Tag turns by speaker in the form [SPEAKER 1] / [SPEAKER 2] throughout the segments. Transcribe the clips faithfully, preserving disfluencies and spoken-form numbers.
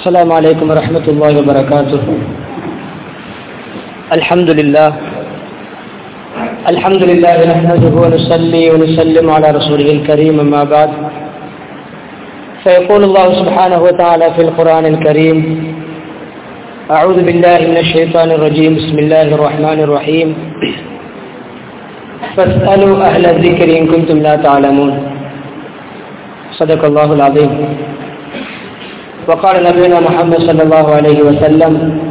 [SPEAKER 1] السلام عليكم ورحمة الله وبركاته. الحمد لله الحمد لله نحمده ونصلي ونسلم على رسوله الكريم، أما بعد فيقول الله سبحانه وتعالى في القرآن الكريم: أعوذ بالله من الشيطان الرجيم، بسم الله الرحمن الرحيم. فاسألوا أهل الذكر إن كنتم لا تعلمون. صدق الله العظيم. وقال نبينا محمد صلى الله عليه وسلم: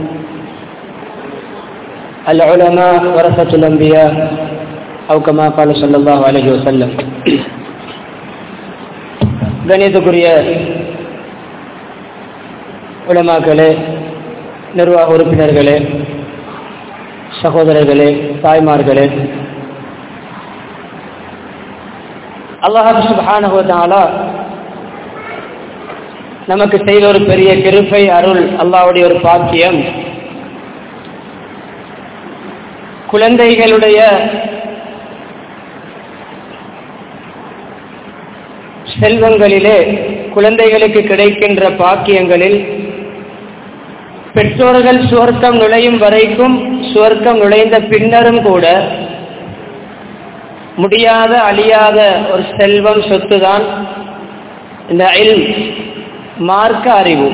[SPEAKER 1] العلماء ورثة الأنبياء، أو كما قال صلى الله عليه وسلم. கணியத்துக்குரிய உலமாக்களே, நிர்வாக உறுப்பினர்களே, சகோதரர்களே, தாய்மார்களே, அல்லாஹ் சுப்ஹானஹு வ தஆலா நமக்கு செய்த ஒரு பெரிய கிருபை, அருள், அல்லாஹ்வுடைய ஒரு பாக்கியம். குழந்தைகளுடைய செல்வங்களிலே, குழந்தைகளுக்கு கிடைக்கின்ற பாக்கியங்களில் பெற்றோர்கள் சுவர்க்கம் நுழையும் வரைக்கும், சுவர்க்கம் நுழைந்த பின்னரும் கூட முடியாத அழியாத ஒரு செல்வம், சொத்துதான் இந்த இல்ம், மார்க்க அறிவு.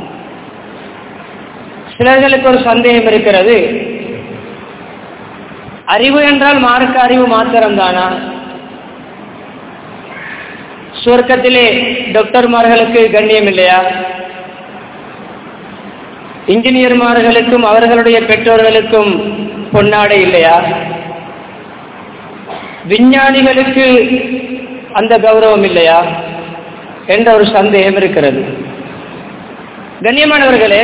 [SPEAKER 1] சிலர்களுக்கு ஒரு சந்தேகம் இருக்கிறது, அறிவு என்றால் மார்க்க அறிவு மாத்திரம்தானா? சுவர்க்கத்திலே டாக்டர்மார்களுக்கு கண்ணியம் இல்லையா? இன்ஜினியர்மார்களுக்கும் அவர்களுடைய பெற்றோர்களுக்கும் பொன்னாடை இல்லையா? விஞ்ஞானிகளுக்கு அந்த கௌரவம் இல்லையா என்ற ஒரு சந்தேகம் இருக்கிறது. கண்ணியமானவர்களே,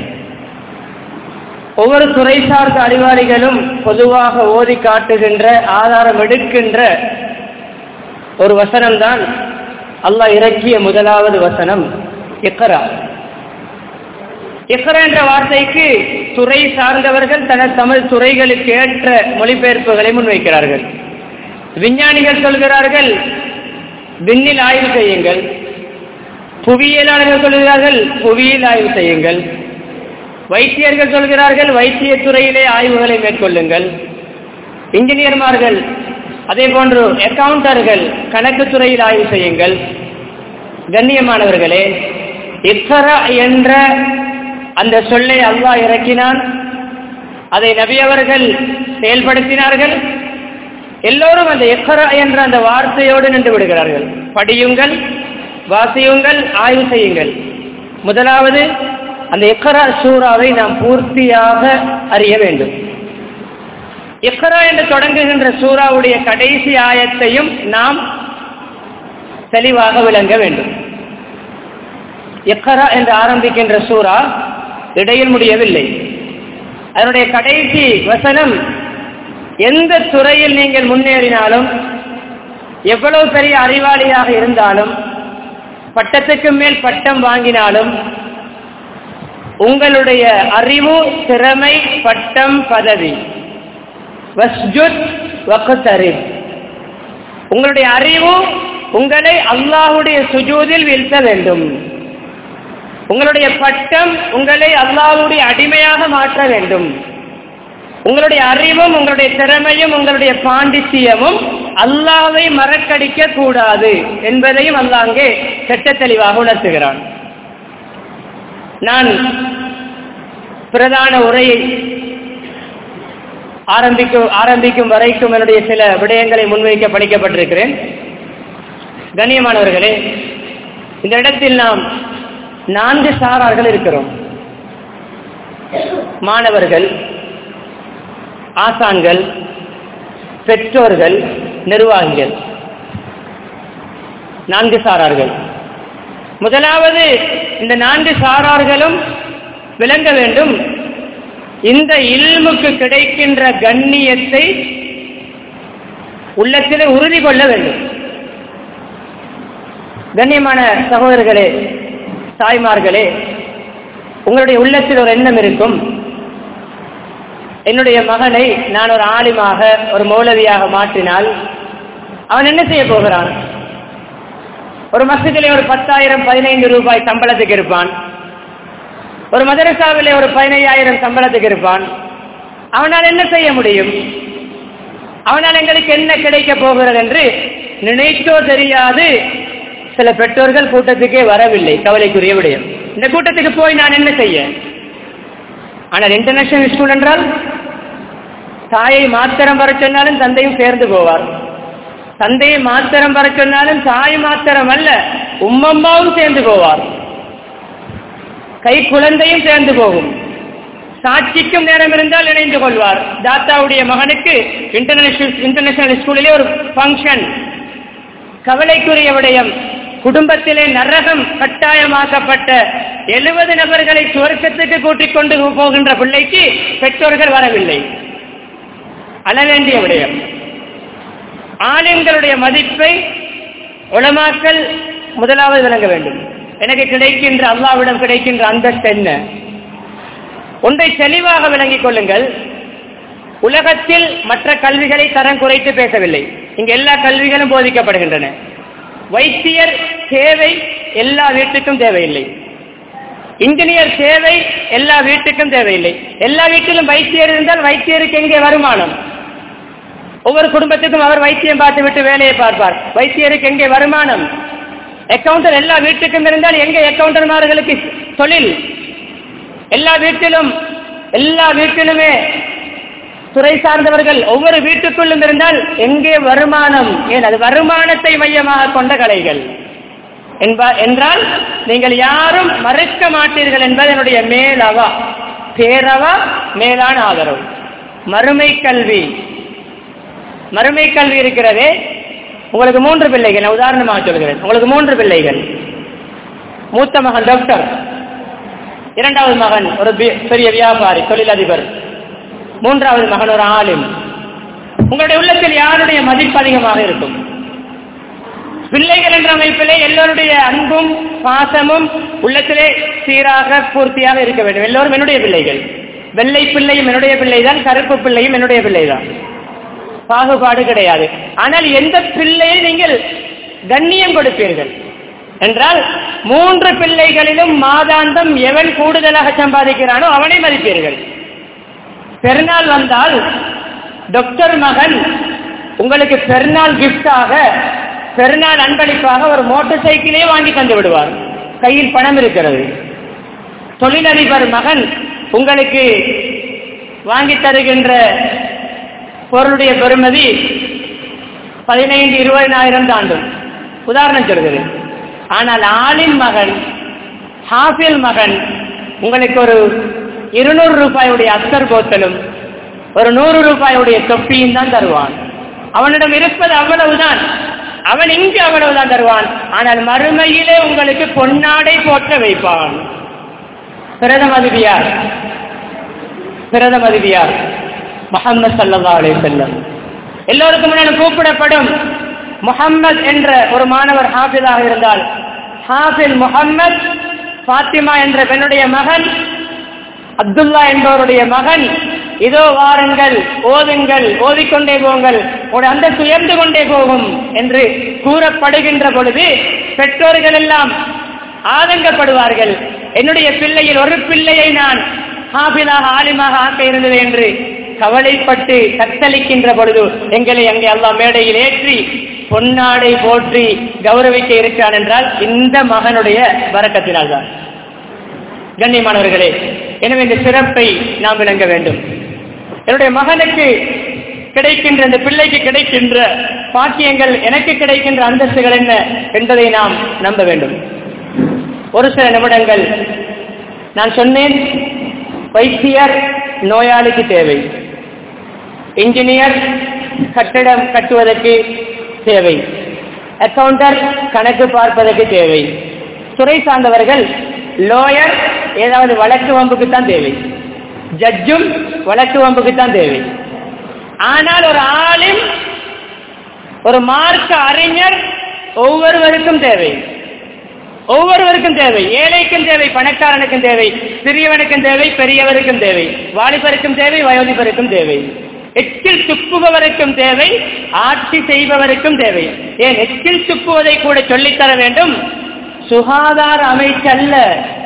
[SPEAKER 1] ஒவ்வொரு துறை சார்ந்த அறிவாளிகளும் பொதுவாக ஓதி காட்டுகின்ற, ஆதாரம் எடுக்கின்ற ஒரு வசனம்தான் அல்லாஹ் இறக்கிய முதலாவது வசனம், இக்ரா. இக்ரா என்ற வார்த்தைக்கு துறை சார்ந்தவர்கள் தன தமிழ் துறைகளுக்கு ஏற்ற மொழிபெயர்ப்புகளை முன்வைக்கிறார்கள். விஞ்ஞானிகள் சொல்கிறார்கள் விண்ணில் ஆய்வு செய்யுங்கள், புவியியலாளர்கள் சொல்கிறார்கள் புவியியல் ஆய்வு செய்யுங்கள், வைத்தியர்கள் சொல்கிறார்கள் வைத்திய துறையிலே ஆய்வுகளை மேற்கொள்ளுங்கள், இன்ஜினியர்மார்கள் அதே போன்று அக்கவுண்டர்கள் கணக்கு துறையில் ஆய்வு செய்யுங்கள். கண்ணியமானவர்களே, இக்ரா என்ற அந்த சொல்லை அல்லாஹ் இறக்கினான், அதை நபி அவர்கள் செயல்படுத்தினார்கள். எல்லோரும் அந்த இக்ரா என்ற அந்த வார்த்தையோடு நின்று விடுகிறார்கள். படியுங்கள், வாசியுங்கள், ஆய்வு செய்யுங்கள். முதலாவது அந்த இக்ரா சூராவை நாம் பூர்த்தியாக அறிய வேண்டும். இக்ரா என்று தொடங்குகின்ற சூராவுடைய கடைசி ஆயத்தையும் நாம் தெளிவாக விளங்க வேண்டும். இக்ரா என்று ஆரம்பிக்கின்ற சூரா இடையில் முடியவில்லை. அதனுடைய கடைசி வசனம், எந்த துறையில் நீங்கள் முன்னேறினாலும், எவ்வளவு பெரிய அறிவாளியாக இருந்தாலும், பட்டத்துக்கு மேல் பட்டம் வாங்கினாலும், உங்களுடைய அறிவு, திறமை, பட்டம், பதவி, வஸ்ஜுத் வக்தரிப், உங்களுடைய அறிவு உங்களை அல்லாஹ்வுடைய சுஜூதில் வீழ்த்த வேண்டும். உங்களுடைய பட்டம் உங்களை அல்லாஹ்வுடைய அடிமையாக மாற்ற வேண்டும். உங்களுடைய அறிவும் உங்களுடைய திறமையும் உங்களுடைய பாண்டித்தியமும் அல்லாஹ்வை மறக்கடிக்க கூடாது என்பதையும் அல்லாஹ் அங்கே சட்ட தெளிவாக உணர்த்துகிறான். நான் பிரதான உரையை ஆரம்பிக்க ஆரம்பிக்கும் வரைக்கும் என்னுடைய சில விடயங்களை முன்வைக்க படிக்கப்பட்டிருக்கிறேன். கண்ணியமானவர்களே, இந்த இடத்தில் நாம் நான்கு சாரார்கள் இருக்கிறோம். மாணவர்கள், ஆசான்கள், பெற்றோர்கள், நிர்வாகிகள். நான்கு சாரார்கள். முதலாவது, இந்த நான்கு சாரார்களும் விளங்க வேண்டும், இந்த இல்முக்கு கிடைக்கின்ற கண்ணியத்தை உள்ளத்திலே உறுதி கொள்ள வேண்டும். கண்ணியமான சகோதரர்களே, தாய்மார்களே, உங்களுடைய உள்ளத்தில் ஒரு எண்ணம் இருக்கும், என்னுடைய மகனை நான் ஒரு ஆலிமாக, ஒரு மௌலவியாக மாற்றினால் அவன் என்ன செய்ய போகிறான்? ஒரு மஸ்ஜிதிலே ஒரு பத்தாயிரம் பதினைந்து ரூபாய் சம்பளத்துக்கு இருப்பான். ஒரு மதரசாவிலே ஒரு பதினையாயிரம் சம்பளத்துக்கு இருப்பான். அவனால் என்ன செய்ய முடியும்? அவனால் எங்களுக்கு என்ன கிடைக்க போகிறது என்று நினைத்தோ தெரியாது சில பெற்றோர்கள் கூட்டத்துக்கே வரவில்லை. கவலைக்குரிய விடயம். இந்த கூட்டத்துக்கு போய் நான் என்ன செய்ய? ஆனால் இன்டர்நேஷனல் ஸ்கூல் என்றால் தாயை மாத்திரம் வர சொன்னாலும் தந்தையும் சேர்ந்து போவார். தந்தையை மாத்திரம் வர சொன்னாலும் தாய் மாத்திரம் அல்ல, உம்மம்மாவும் சேர்ந்து போவார். கை குழந்தையும் சேர்ந்து போகும். சாட்சிக்கும் நேரம் இருந்தால் இணைந்து கொள்வார். தாத்தாவுடைய மகனுக்கு இன்டர்நேஷனல் இன்டர்நேஷனல் ஸ்கூலிலே ஒரு ஃபங்க்ஷன். கவலைக்குரிய விடயம், குடும்பத்திலே நரகம் கட்டாயமாக்கப்பட்ட எழுபது நபர்களை சுவர்க்கத்துக்கு கூட்டிக் கொண்டு போகின்ற பிள்ளைக்கு பெற்றோர்கள் வரவில்லை. அழ வேண்டிய விடயம். ஆலிம்களுடைய மதிப்பை உலமாக்கள் முதலாவது விளங்க வேண்டும். எனக்கு கிடைக்கின்ற அல்லாஹ்விடம் கிடைக்கின்ற அந்தஸ்து என்ன? ஒன்றை தெளிவாக விளங்கிக் கொள்ளுங்கள். உலகத்தில் மற்ற கல்விகளை தரம் குறைத்து பேசவில்லை. இங்கு எல்லா கல்விகளும் போதிக்கப்படுகின்றன. வைத்தியர் தேவை எல்லா வீட்டுக்கும் தேவையில்லை. இன்ஜினியர் தேவை எல்லா வீட்டுக்கும் தேவையில்லை. எல்லா வீட்டிலும் வைத்தியர் இருந்தால் வைத்தியருக்கு எங்கே வருமானம்? ஒவ்வொரு குடும்பத்துக்கும் அவர் வைத்தியம் பார்த்து விட்டு வேலையை பார்ப்பார். வைத்தியருக்கு எங்கே வருமானம்? அக்கவுண்டர் எல்லா வீட்டுக்கும் இருந்தால் எங்கே அக்கவுண்டர்மார்களுக்கு தொழில்? எல்லா வீட்டிலும் எல்லா வீட்டிலுமே துறை சார்ந்தவர்கள் ஒவ்வொரு வீட்டுக்குள்ளும் இருந்தால் எங்கே வருமானம்? ஏன் அது வருமானத்தை மையமாக கொண்ட கலைகள் என்றால் நீங்கள் யாரும் மறுக்க மாட்டீர்கள் என்பது என்னுடைய மேலவா பேரவா மேலான ஆதரவு. மறுமை கல்வி மறுமை கல்வி இருக்கிறதே. உங்களுக்கு மூன்று பிள்ளைகள், நான் உதாரணமாக சொல்கிறேன். உங்களுக்கு மூன்று பிள்ளைகள். மூத்த மகன் டாக்டர், இரண்டாவது மகன் ஒரு பெரிய வியாபாரி தொழிலதிபர், மூன்றாவது மகன் ஒரு ஆலிம். உங்களுடைய உள்ளத்தில் யாருடைய மதிப்பு அதிகமாக இருக்கும்? பிள்ளைகள் என்ற அமைப்பிலே எல்லோருடைய அன்பும் பாசமும் உள்ளத்திலே சீராக பூர்த்தியாக இருக்க வேண்டும். எல்லோரும் என்னுடைய பிள்ளைகள். வெள்ளை பிள்ளையும் என்னுடைய பிள்ளைதான், கருப்பு பிள்ளையும் என்னுடைய பிள்ளைதான். பாகுபாடு கிடையாது. ஆனால் எந்த பிள்ளையை நீங்கள் கண்ணியம் கொடுப்பீர்கள் என்றால் மூன்று பிள்ளைகளிலும் மாதாந்தம் எவன் கூடுதலாக சம்பாதிக்கிறானோ அவனை மதிப்பீர்கள். பெருநாள் வந்தால் டாக்டர் மகன் உங்களுக்கு பெருநாள் கிஃப்டாக, பெருநாள் அன்பளிப்பாக ஒரு மோட்டார் சைக்கிளே வாங்கி தந்து விடுவார். கையில் பணம் இருக்கிறது. தொழிலதிபர் மகன் உங்களுக்கு வாங்கி தருகின்ற பொருளுடைய பெறுமதி பதினைந்து இருபதாயிரம் தாண்டும். உதாரணம் சொல்கிறேன். ஆனால் ஆலிம் மகன், ஹாஃபில் மகன் உங்களுக்கு ஒரு இருநூறு ரூபாயுடைய அஸ்தர் போத்தலும் ஒரு நூறு ரூபாயுடைய தொப்பியும் தான் தருவான். அவனிடம் இருப்பது அவ்வளவுதான். அவன் இங்கு அவ்வளவுதான் தருவான். ஆனால் மறுமையிலே உங்களுக்கு பொன்னாடை போற்ற வைப்பான். பிரதம அதிபியார் பிரதம அதிபியார் முஹம்மது ஸல்லல்லாஹு அலைஹி வஸல்லம். எல்லோருக்கும் முன்னாலும் கூப்பிடப்படும் முஹம்மது என்ற ஒரு மாணவர் ஹாஃபிலாக இருந்தால், ஹாஃபில் முஹம்மது ஃபாத்திமா என்ற பெண்ணுடைய மகன், அப்துல்லா என்பவருடைய மகன், இதோ வாருங்கள், ஓதுங்கள், ஓதிக்கொண்டே போங்கள், ஒரு அந்தஸ்து உயர்ந்து கொண்டே போகும் என்று கூறப்படுகின்ற பொழுது பெற்றோர்கள் எல்லாம் ஆதங்கப்படுவார்கள். என்னுடைய பிள்ளையில் ஒரு பிள்ளையை நான் ஹாஃபிலாக ஆலிமாக ஆக்க இருந்தது என்று கவலைப்பட்டு தத்தளிக்கின்ற பொழுது எங்களை அங்கே அல்லாஹ் மேடையில் ஏற்றி பொன்னாடை போற்றி கௌரவிக்க இருக்கிறான் என்றால் இந்த மகனுடைய பரக்கத்தினால் தான். கண்ணியமானவர்களே, எனவே இந்த சிறப்பை நாம் விளங்க வேண்டும். என்னுடைய மகனுக்கு கிடைக்கின்ற, இந்த பிள்ளைக்கு கிடைக்கின்ற பாக்கியங்கள், எனக்கு கிடைக்கின்ற அந்தஸ்துகள் என்ன என்பதை நாம் நம்ப வேண்டும். ஒரு சில நிமிடங்கள் நான் சொன்னேன், வைத்தியர் நோயாளிக்கு தேவை, இன்ஜினியர் கட்டிடம் கட்டுவதற்கு தேவை, அக்கவுண்டர் கணக்கு பார்ப்பதற்கு தேவை, துறை சார்ந்தவர்கள் லோயர் ஏதாவது வழக்கு வம்புக்குத்தான் தேவை, ஜட்ஜும் வழக்கு வம்புக்குத்தான் தேவை. ஆனால் ஒரு ஆலிம், ஒரு மார்க்க அறிஞர் ஒவ்வொருவருக்கும் தேவை. ஒவ்வொருவருக்கும் தேவை. ஏழைக்கும் தேவை, பணக்காரனுக்கும் தேவை, சிறியவனுக்கும் தேவை, பெரியவருக்கும் தேவை, வாலிபருக்கும் தேவை, வயோதிபருக்கும் தேவை, எச்சில் துப்புபவருக்கும் தேவை, ஆட்சி செய்பவருக்கும் தேவை. ஏன் எச்சில் துப்புவதை கூட சொல்லித்தர வேண்டும்? சுகாதார அமைச்சல்ல,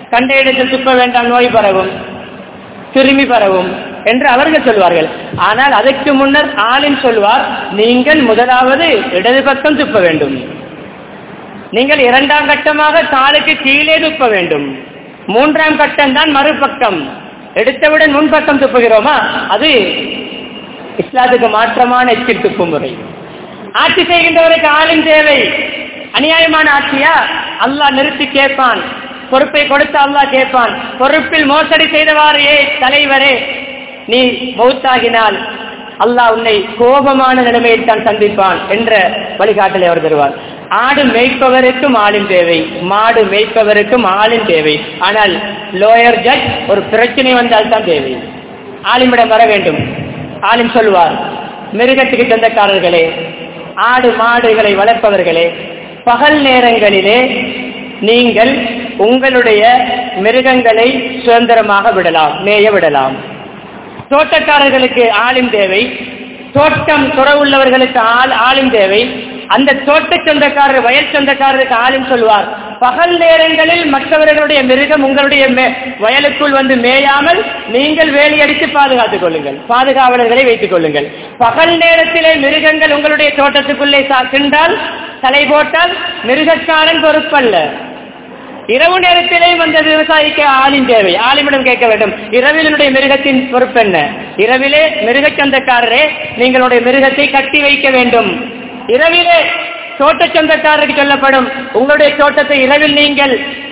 [SPEAKER 1] கண்ட இடத்தில் துப்ப வேண்டாம், நோய் பரவும், கிருமி பரவும் என்று அவர்கள் சொல்வார்கள். ஆனால் அதற்கு முன்னர் ஆலிம் சொல்வார், நீங்கள் முதலாவது இடது பக்கம் துப்ப வேண்டும், நீங்கள் இரண்டாம் கட்டமாக காலுக்கு கீழே துப்ப வேண்டும், மூன்றாம் கட்டம் தான் மறுபக்கம். எடுத்தவுடன் முன்பக்கம் துப்புகிறோமா, அது இஸ்லாத்துக்கு மாற்றமான எச்சில் துப்பு முறை. ஆட்சி செய்கின்றவருக்கு ஆளும் தேவை. அநியாயமான ஆட்சியா, அல்லாஹ் நிறுத்தி கேட்பான். பொறுப்பை கொடுத்த அல்லாஹ் கேட்பான், பொறுப்பில் மோசடி செய்தவாறே தலைவரே, நீ மௌத்தாகினால் அல்லாஹ் உன்னை கோபமான நிலைமையில் தான் சந்திப்பான் என்ற வழிகாட்டலை அவர் தருவார். ஆடு மேய்ப்பவருக்கும் ஆளும் தேவை, மாடு மேய்ப்பவருக்கும் ஆளும் தேவை. ஆனால் லோயர் ஜட்ஜ் ஒரு பிரச்சனை வந்தால் தான் தேவை, ஆலிமிடம் வர வேண்டும். ஆலிம் சொல்வார், மிருகத்துக்கு சொந்தக்காரர்களே, ஆடு மாடுகளை வளர்ப்பவர்களே, பகல் நேரங்களிலே நீங்கள் உங்களுடைய மிருகங்களை சுதந்திரமாக விடலாம், மேய விடலாம். தோட்டக்காரர்களுக்கு ஆளும் தேவை, தோட்டம் துறவுள்ளவர்களுக்கு ஆள் ஆளும் தேவை. அந்த தோட்ட சொந்தக்காரர், வயல் சொந்தக்காரருக்கு ஆளும் சொல்வார், பகல் நேரங்களில் மற்றவர்களுடைய மிருகம் உங்களுடைய வயலுக்குள் வந்து மேயாமல் நீங்கள் வேலையடித்து பாதுகாத்துக் கொள்ளுங்கள், பாதுகாவலர்களை வைத்துக் கொள்ளுங்கள். பகல் நேரத்திலே மிருகங்கள் உங்களுடைய தோட்டத்துக்குள்ளே சென்றால், தலை போட்டால் மிருகக்காரன் பொறுப்பல்ல. இரவு நேரத்திலே வந்த விவசாயிக்கு ஆளின் தேவை. ஆலிமிடம் கேட்க வேண்டும், இரவிலுடைய மிருகத்தின் பொறுப்பு என்ன? இரவிலே மிருக சொந்தக்காரரே, நீங்களுடைய மிருகத்தை கட்டி வைக்க வேண்டும். இரவிலே தோட்ட சொந்தக்காரருக்கு சொல்லப்படும், உங்களுடைய தோட்டத்தை இரவில் நீங்கள்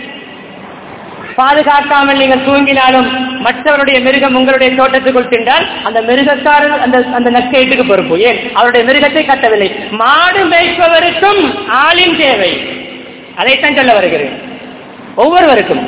[SPEAKER 1] பாதுகாக்காமல் நீங்கள் தூங்கினாலும் மற்றவருடைய மிருகம் உங்களுடைய தோட்டத்துக்குள் சென்றால் அந்த மிருகக்காரர் அந்த அந்த நஷ்டத்துக்கு பொறுப்பு. ஏன்? அவருடைய மிருகத்தை கட்டவில்லை. மாடு மேய்ப்பவருக்கும் ஆளின் தேவை. அதைத்தான் சொல்ல வருகிறேன். ஒவ்வொருவருக்கும்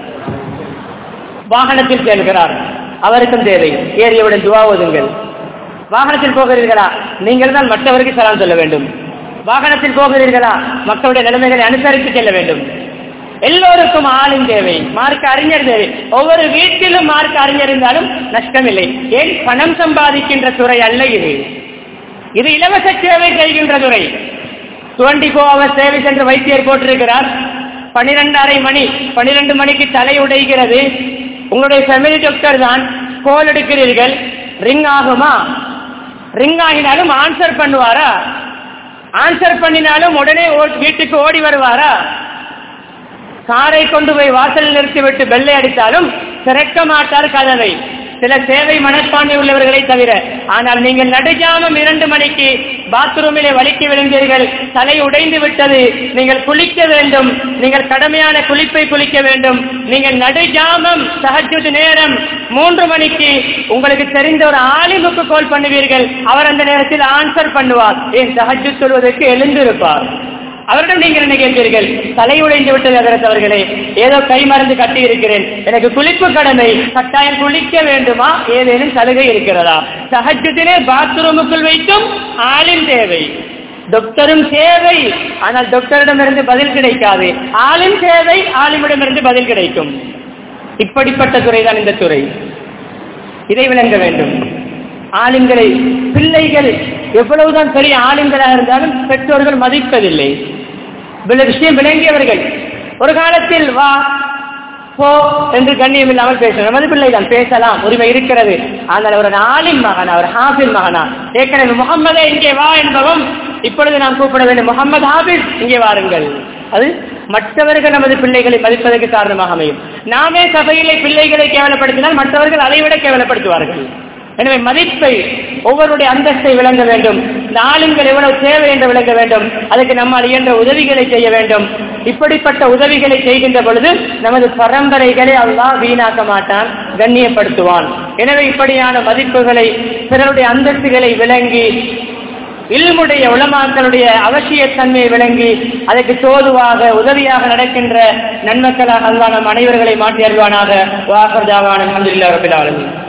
[SPEAKER 1] வாகனத்தில் செல்கிறார், அவருக்கும் தேவை. ஏறியவுடன் துவா ஓதுங்கள். வாகனத்தில் போகிறீர்களா, நீங்கள் தான் மற்றவருக்கு சலாம் சொல்ல வேண்டும். வாகனத்தில் போகிறீர்களா, மக்களுடைய நிலைமைகளை அனுசரித்து செல்ல வேண்டும். எல்லோருக்கும் ஆளும் தேவை, மார்க்க அறிஞர் தேவை. ஒவ்வொரு வீட்டிலும் மார்க்க அறிஞர் இருந்தாலும் நஷ்டம் இல்லை. ஏன்? பணம் சம்பாதிக்கின்ற துறை அல்ல இது. இது இலவச சேவை செய்கின்ற துறை. டுவெண்டி ஃபோர் ஹவர்ஸ் சேவை என்று வைத்தியர் போட்டிருக்கிறார். பனிரெண்டரை மணி பனிரெண்டு மணிக்கு தலை உடைகிறது. உங்களுடைய ஃபேமிலி டாக்டர் தான். கோல் எடுக்கிறீர்கள், ரிங் ஆகுமா? ரிங் ஆகினாலும் ஆன்சர் பண்ணுவாரா? ஆன்சர் பண்ணினாலும் உடனே வீட்டுக்கு ஓடி வருவாரா? காரை கொண்டு போய் வாசலில் நிறுத்திவிட்டு பெல்லை அடித்தாலும் திறக்க மாட்டார் கதவை. சில சேவை மனப்பான்மை உள்ளவர்களை தவிர. ஆனால் நீங்கள் நடுஜாமம் இரண்டு மணிக்கு பாத்ரூமிலே வலிக்கு விழுந்தீர்கள், தலை உடைந்து விட்டது, நீங்கள் குளிக்க வேண்டும், நீங்கள் கடமையான குளிப்பை குளிக்க வேண்டும். நீங்கள் நடுஜாமம் தஹஜ்ஜுத் நேரம் மூன்று மணிக்கு உங்களுக்கு தெரிந்த ஒரு ஆலிமுக்கு கால் பண்ணுவீர்கள். அவர் அந்த நேரத்தில் ஆன்சர் பண்ணுவார். ஏன்? தஹஜ்ஜுத் சொல்வதற்கு எழுந்திருப்பார். அவரிடம் நீங்கள் என்ன கேட்பீர்கள்? தலை உடைந்து விட்டது அதரத்தவர்களே, ஏதோ கை மருந்து கட்டி இருக்கிறேன், எனக்கு குளிப்பு கடமை, கட்டாயம் குளிக்க வேண்டுமா? ஏதேனும் சலுகை இருக்கிறதா? தஹஜ்ஜுதிலே பாத்ரூமுக்குள் வைத்தும் ஆளின் தேவை, டாக்டரும் தேவை. ஆனால் டாக்டரிடமிருந்து பதில் கிடைக்காது. ஆளின் தேவை, ஆலிமிடமிருந்து பதில் கிடைக்கும். இப்படிப்பட்ட துறைதான் இந்த துறை. இதை விளங்க வேண்டும். ஆலிம்களை, பிள்ளைகள் எவ்வளவுதான் பெரிய ஆலிம்களாக இருந்தாலும் பெற்றோர்கள் மதிப்பதில்லை. விஷயம் விளங்கியவர்கள் ஒரு காலத்தில் வா போ என்று கண்ணியம் இல்லாமல் பேசணும். நமது பிள்ளை தான், பேசலாம், உரிமை இருக்கிறது. ஆனால் அவர் ஆலிம் மகனா, அவர் ஹாஃபிஸ் மகனா? ஏற்கனவே முகம்மதே இங்கே வா என்பதும் இப்பொழுது நாம் கூப்பிட வேண்டும், முகமது ஹாஃபிஸ் இங்கே வாருங்கள். அது மற்றவர்கள் நமது பிள்ளைகளை மதிப்பதற்கு காரணமாக அமையும். நாமே சபையிலே பிள்ளைகளை கேவலப்படுத்தினால் மற்றவர்கள் அதைவிட கேவலப்படுத்துவார்கள். எனவே மதிப்பை, ஒவ்வொருடைய அந்தஸ்தை விளங்க வேண்டும். இந்த ஆளுங்கள் எவ்வளவு தேவை என்று விளங்க வேண்டும். அதுக்கு நம்மால் இயன்ற உதவிகளை செய்ய வேண்டும். இப்படிப்பட்ட உதவிகளை செய்கின்ற பொழுது நமது பரம்பரைகளை அல்லாஹ் வீணாக்க மாட்டான், கண்ணியப்படுத்துவான். எனவே இப்படியான மதிப்புகளை, பிறருடைய அந்தஸ்துகளை விளங்கி, இல்முடைய உலமாக்களுடைய அவசியத்தன்மையை விளங்கி அதற்கு தோதுவாக உதவியாக நடக்கின்ற நன்மக்களாக அல்லாஹ் நம் அனைவர்களை மாற்றி அருள்வானாக. வாஹர் தாவான அல்ஹம்துலில்லாஹி ரப்பில் ஆலமீன்.